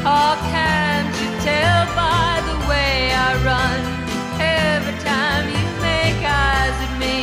Oh, can't you tell by the way I run? Every time you make eyes at me,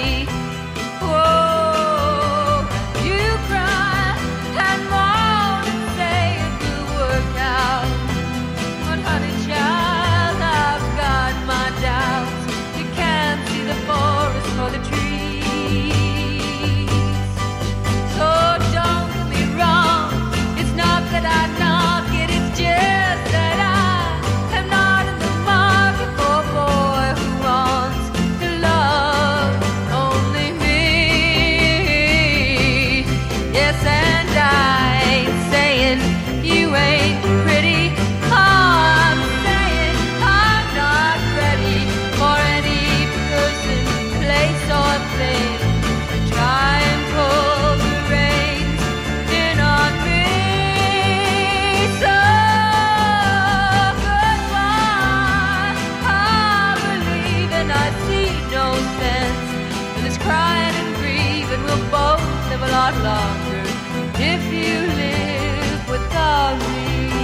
whoa, you cry and moan and say it will work out. But honey child, I've got my doubts. You can't see the forest for the trees. So don't get me wrong, it's not that I knock it, it's just that I am not in the market for a boy who wants to love only me. Yes, and I ain't saying you ain't pretty. I'm saying I'm not ready for any person, place, or thing to try and pull the reins in on me. So goodbye, I believe and I see no sense in this crying and grieving. We'll both live a lot longer if you live without me.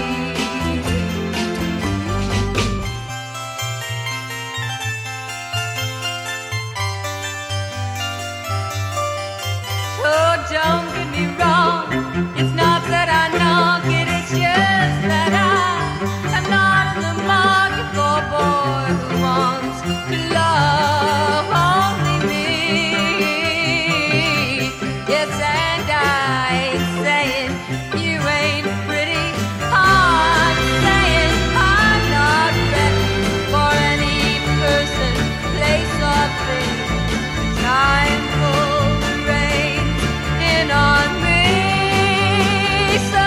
So don't get me wrong, it's not that I knock it, it's just that I am not in the market for a boy who wants to love only me. Yes, and I ain't saying you ain't pretty. I'm saying I'm not ready for any person, place, or thing to try and pull the reins in on me. So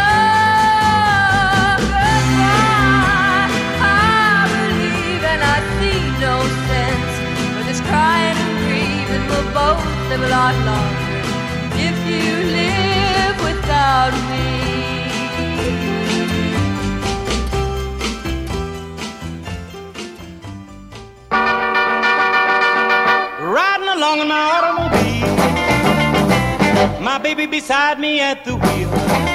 goodbye, I believe and I see no sense for this crying and grieving. We'll both live a lot longer if you live without me. Riding along in my automobile, my baby beside me at the wheel.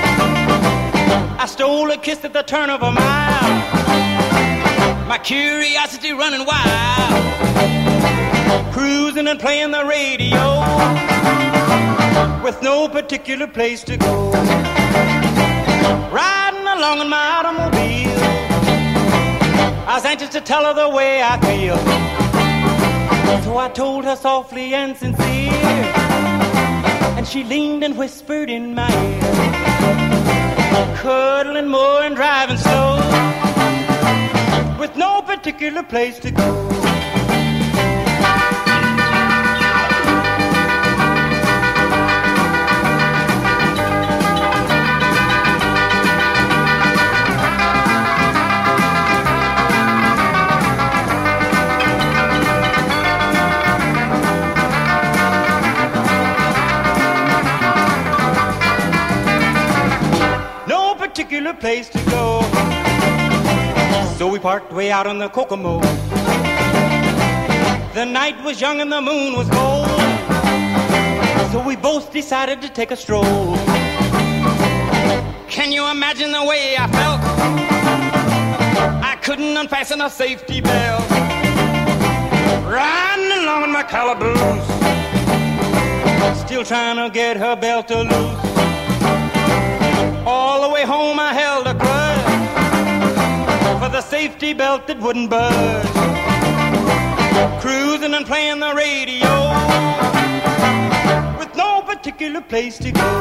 I stole a kiss at the turn of a mile, my curiosity running wild, cruising and playing the radio with no particular place to go. Riding along in my automobile, I was anxious to tell her the way I feel. So I told her softly and sincere, and she leaned and whispered in my ear, cuddling more and driving slow, with no particular place to go. Particular place to go. So we parked way out on the Kokomo. The night was young and the moon was gold, so we both decided to take a stroll. Can you imagine the way I felt? I couldn't unfasten a safety belt, riding along in my calaboose, still trying to get her belt to loose. All the way home I held a grudge for the safety belt that wouldn't budge, cruising and playing the radio with no particular place to go.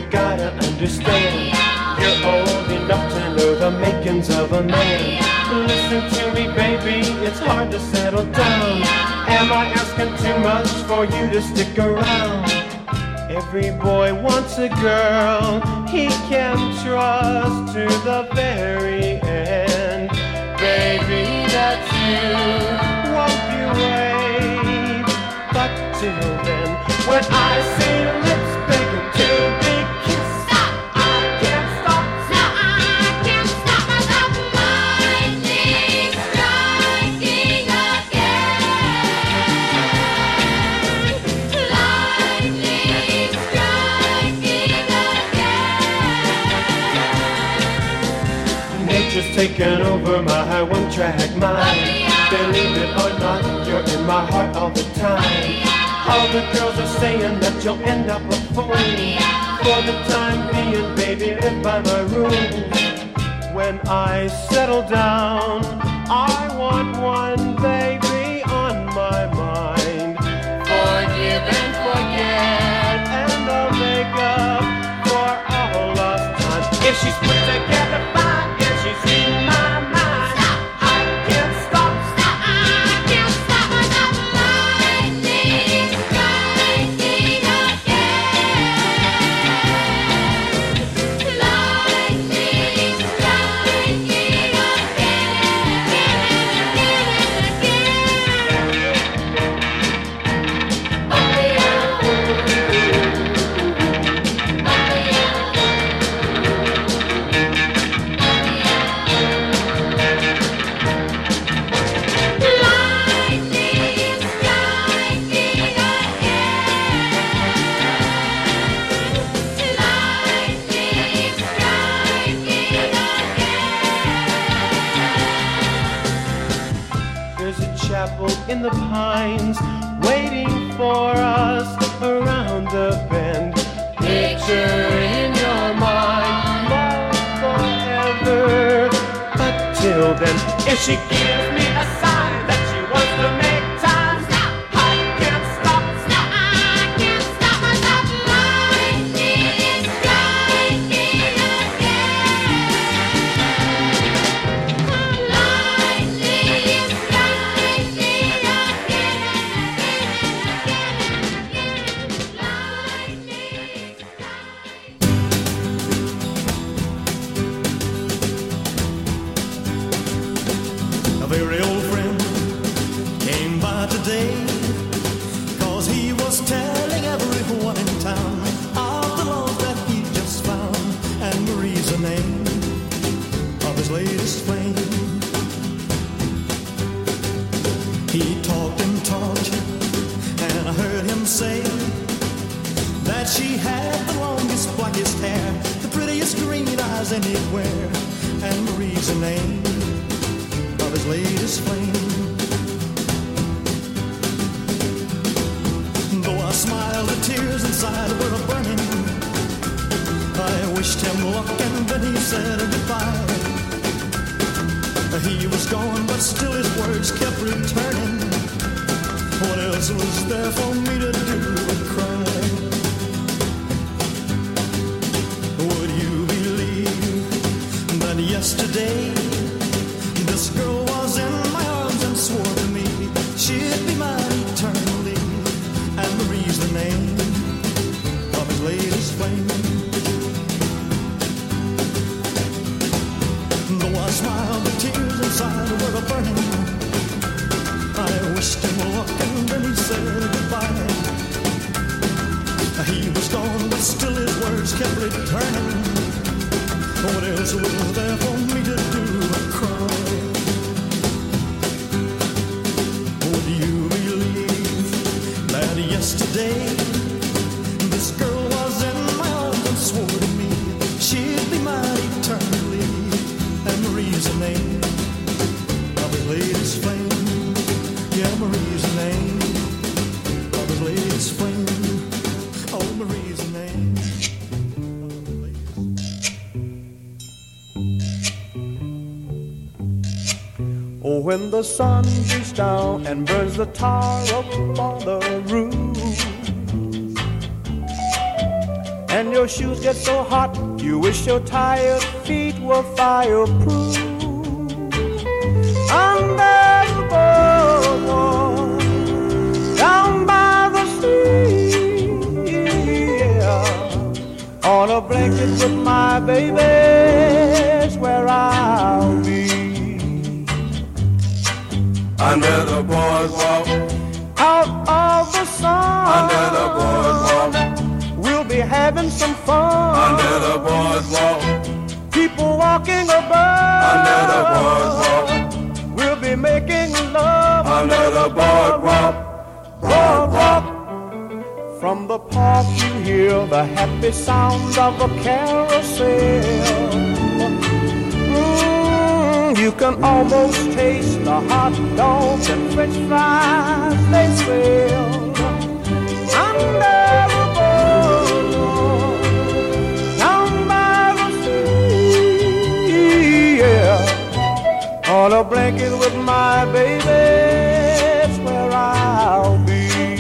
gotta understand, you're old enough to know the makings of a man. Listen to me, baby, it's hard to settle down. Am I asking too much for you to stick around? Every boy wants a girl he can trust to the very end. Baby, that's you, won't you wait? But till then, when I see lips begging to be kissed, Stop! I can't stop. No, I can't stop myself. Lightning striking again. Lightning striking again. Nature's taken over my one-track mind. Believe it or not, you're in my heart all the time. All the girls are saying that you'll end up a fool. For the time being, baby, live by my rules. When I settle down, I want one baby on my mind. Forgive and forget, and I'll make up for all lost time. If she's put together fine, if she's in my mind, I can't stop. I can't stop myself. Lightning striking again. Lightning striking There's a chapel in the pines waiting for us around the bend. Picture in your mind love forever. But till then, if she gives me a sign that she wants to make time, I can't stop. I can't stop myself. Lightning striking again. Lightning A very old friend came by today, 'cause he was telling everyone in town of the love that he just found. And Marie's the name of his latest flame. He talked and talked, and I heard him say that she had the longest, blackest hair, the prettiest green eyes anywhere. And Marie's the name of his latest flame. Though I smiled, the tears inside were burning. I wished him luck, and then he said goodbye. He was gone, but still his words kept returning. What else was there for me to do but cry? Would you believe that yesterday this girl was in my arms and swore to me she'd be mine eternally? And Marie's the name of his latest flame. Though I smiled, the tears inside were burning. I wished him luck, and then he said goodbye. He was gone, but still his words kept returning. What else was there for me to do but cry? Would you believe that yesterday this girl was in my arms and swore to me she'd be mine eternally? And Marie's the name of his latest flame. Yeah, Marie's the name of his latest flame. Oh, Marie's the name. Oh, when the sun beats down and burns the tar up on the roof, and your shoes get so hot, you wish your tired feet were fireproof. Under the boardwalk, down by the sea, yeah. On a blanket with my baby's where I'll be. Under the boardwalk, out of the sun, under the boardwalk, we'll be having some fun. under the boardwalk, People walking above, under the boardwalk, we'll be making love. under the boardwalk, Boardwalk. From the park you hear the happy sounds of a carousel. You can almost taste the hot dogs and french fries they sell. Under the boardwalk, down by the sea, yeah. On a blanket with my baby's where I'll be.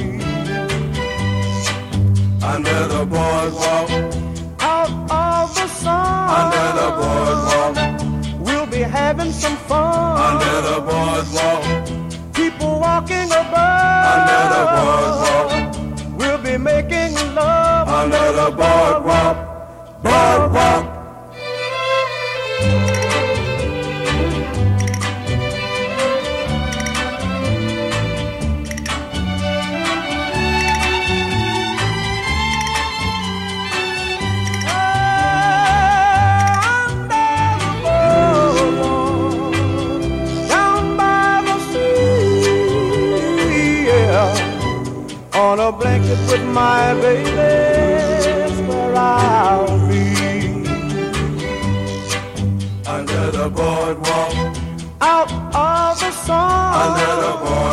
under the boardwalk, Out of the sun, under the boardwalk, we'll be having some fun. under the boardwalk, People walking above, under the boardwalk, we'll be making love. under the boardwalk, boardwalk. On a blanket with my baby's where I'll be. Under the boardwalk, Out of the sun, under the boardwalk,